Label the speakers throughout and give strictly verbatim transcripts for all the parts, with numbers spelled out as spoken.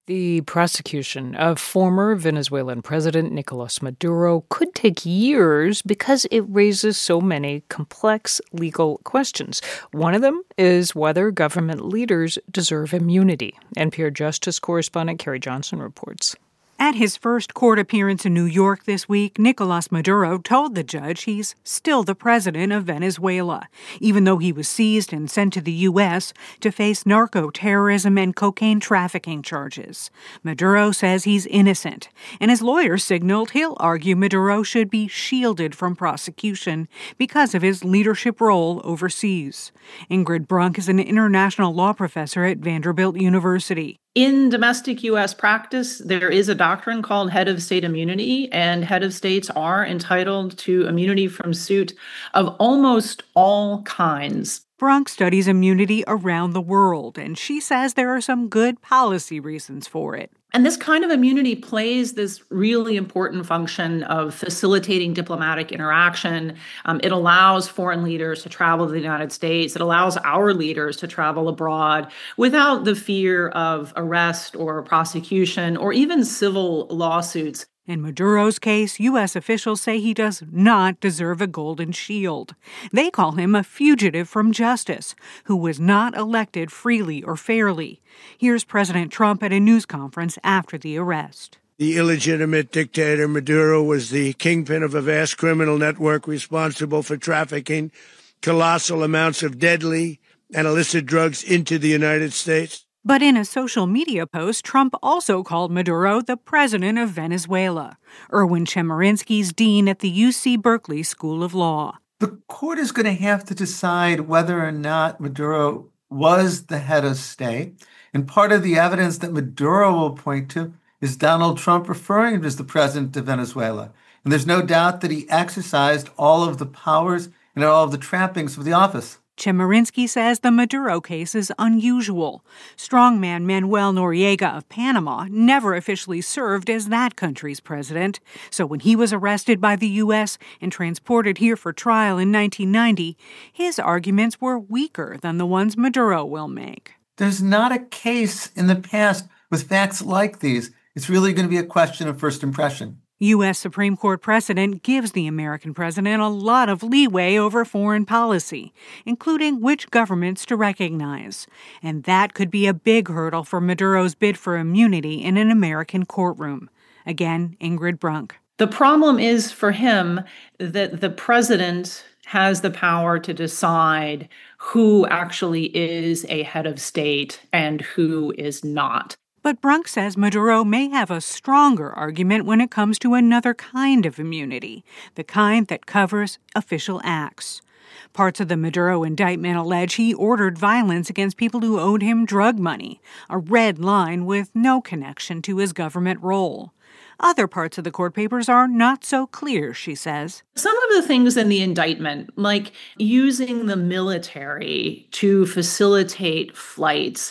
Speaker 1: The prosecution of former Venezuelan President Nicolas Maduro could take years because it raises so many complex legal questions. One of them is whether government leaders deserve immunity. N P R Justice correspondent Carrie Johnson reports.
Speaker 2: At his first court appearance in New York this week, Nicolas Maduro told the judge he's still the president of Venezuela, even though he was seized and sent to the U S to face narco-terrorism and cocaine trafficking charges. Maduro says he's innocent, and his lawyer signaled he'll argue Maduro should be shielded from prosecution because of his leadership role overseas. Ingrid Brunk is an international law professor at Vanderbilt University.
Speaker 3: In domestic U S practice, there is a doctrine called head of state immunity, and head of states are entitled to immunity from suit of almost all kinds.
Speaker 2: Brunk studies immunity around the world, and she says there are some good policy reasons for it.
Speaker 3: And this kind of immunity plays this really important function of facilitating diplomatic interaction. Um, it allows foreign leaders to travel to the United States. It allows our leaders to travel abroad without the fear of arrest or prosecution or even civil lawsuits.
Speaker 2: In Maduro's case, U S officials say he does not deserve a golden shield. They call him a fugitive from justice, who was not elected freely or fairly. Here's President Trump at a news conference after the arrest.
Speaker 4: The illegitimate dictator Maduro was the kingpin of a vast criminal network responsible for trafficking colossal amounts of deadly and illicit drugs into the United States.
Speaker 2: But in a social media post, Trump also called Maduro the president of Venezuela. Erwin Chemerinsky's dean at the U C Berkeley School of Law.
Speaker 5: The court is going to have to decide whether or not Maduro was the head of state. And part of the evidence that Maduro will point to is Donald Trump referring to him as the president of Venezuela. And there's no doubt that he exercised all of the powers and all of the trappings of the office.
Speaker 2: Chemerinsky says the Maduro case is unusual. Strongman Manuel Noriega of Panama never officially served as that country's president. So when he was arrested by the U S and transported here for trial in nineteen ninety, his arguments were weaker than the ones Maduro will make.
Speaker 5: There's not a case in the past with facts like these. It's really going to be a question of first impression.
Speaker 2: U S Supreme Court precedent gives the American president a lot of leeway over foreign policy, including which governments to recognize. And that could be a big hurdle for Maduro's bid for immunity in an American courtroom. Again, Ingrid Brunk.
Speaker 3: The problem is for him that the president has the power to decide who actually is a head of state and who is not.
Speaker 2: But Brunk says Maduro may have a stronger argument when it comes to another kind of immunity, the kind that covers official acts. Parts of the Maduro indictment allege he ordered violence against people who owed him drug money, a red line with no connection to his government role. Other parts of the court papers are not so clear, she says.
Speaker 3: Some of the things in the indictment, like using the military to facilitate flights,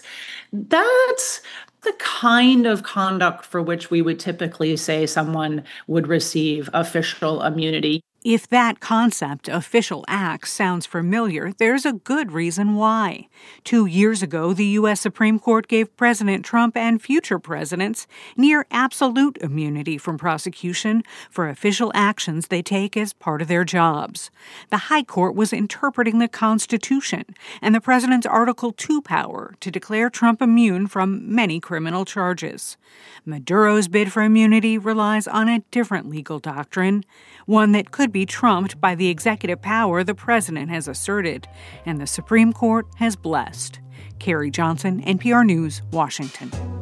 Speaker 3: that's the kind of conduct for which we would typically say someone would receive official immunity.
Speaker 2: If that concept, official acts, sounds familiar, there's a good reason why. Two years ago, the U S Supreme Court gave President Trump and future presidents near absolute immunity from prosecution for official actions they take as part of their jobs. The High Court was interpreting the Constitution and the president's Article two power to declare Trump immune from many criminal charges. Maduro's bid for immunity relies on a different legal doctrine, one that could be trumped by the executive power the president has asserted and the Supreme Court has blessed. Carrie Johnson, N P R News, Washington.